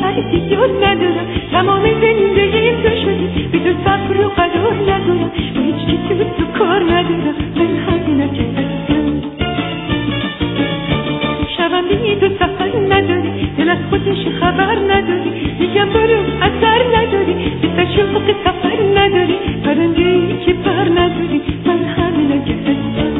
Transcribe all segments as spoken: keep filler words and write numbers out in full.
خریدی یاد ندارم، تمام زندگیم تو شدی، بی تو صبر و قدر ندارم، به هیچ چی تو تو کار ندارم، من همینم که هستم. شبم بی تو سفر نداری، دل از خودش خبر نداری، میگم برو اثر نداری، بیسر شوق سفر نداری، پرنده‌ای که پر نداری، من همینم که هستم.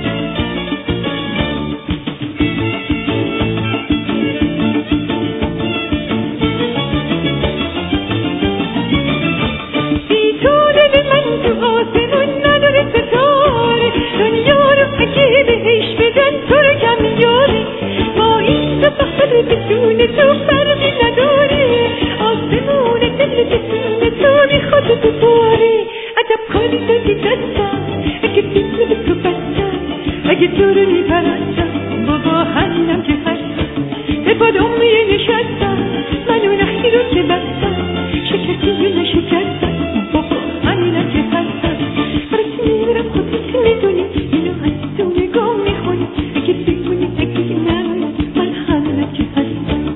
بدون تو فرقی نداره، آسمون دل بدون تو میخواد تو باره. عجب کاری دادی دستم، اگه دیگه به تو بستم، اگه تو رو میپرستم، بابا همینم که هستم. به پادم می نشستم، منو نخی رو که بستم، شکستی رو نشکستم، بابا همینم که هستم. برسی میرم خودت میدونی، اینو از تو نگاه میخونی، اگه بمونی اگه نمونی، من همینم که هستم.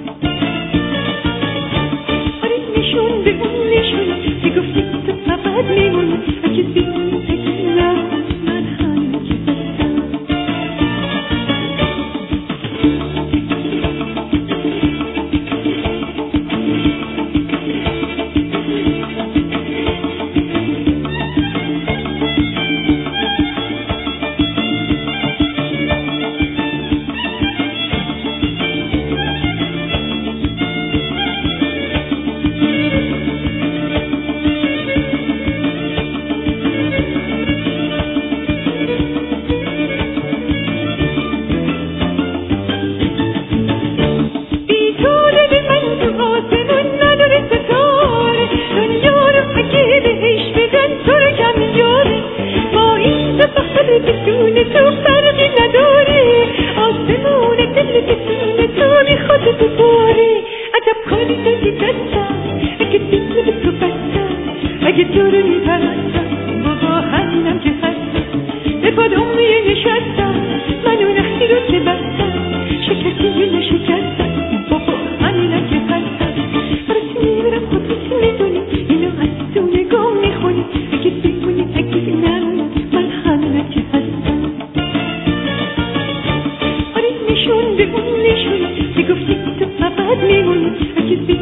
نشون به اون نشون که گفتی تو فقط میمونی، اگه بمونی اگه نمونی، من همینم که هستم. بدون تو فرقی نداره، آسمون دل بدون تو میخواد تو باره. عجب کاری دادی دستم، اگه دیگه به تو بستم، اگه تو رو میپرستم، بابا همینم که هستم. به پادم می نشستم، منو نخی رو که بستم، شکستی رو نشکستم، بابا همینم که هستم. برسی میرم خودت میدونی، اینو از تو نگاه میخونی، اگه بمونی اگه نمونی، من همینم که هستم. آره نشون به اون نشونی که گفتی تو فقط میمونی، اگه